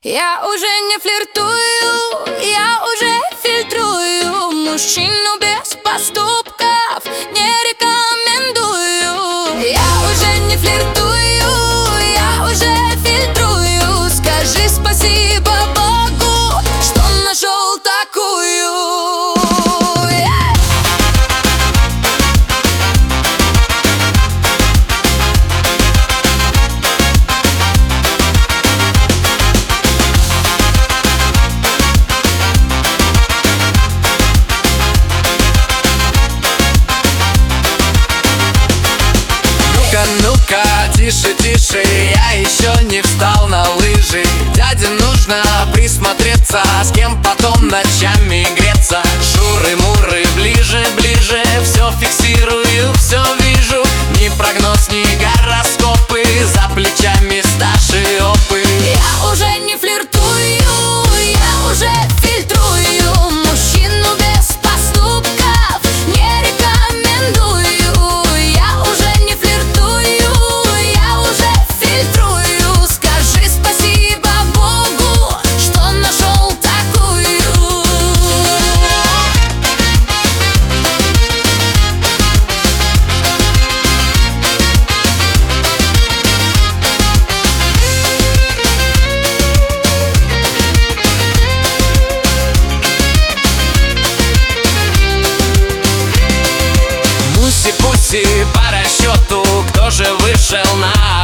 Я уже не флиртую, я уже фильтрую. Мужчину без поступков не рекомендую. Я уже не флиртую, я уже фильтрую. Скажи спасибо Богу, что нашел такую. Ну-ка, тише, тише, я еще не встал на лыжи. Дяде нужно присмотреться, с кем потом ночами греться. Шуры-муры, ближе, ближе, все фиксирую, все вижу. Ни прогноз, ни гороскопы, за плечами стаж и опыт. Я уже не флиртую, я уже фильтрую. Мужчину без поступков не рекомендую. Я уже не флиртую, я уже фильтрую. Скажи спасибо Богу, что нашел такую. Муси-пуси по расчету, кто же вышел на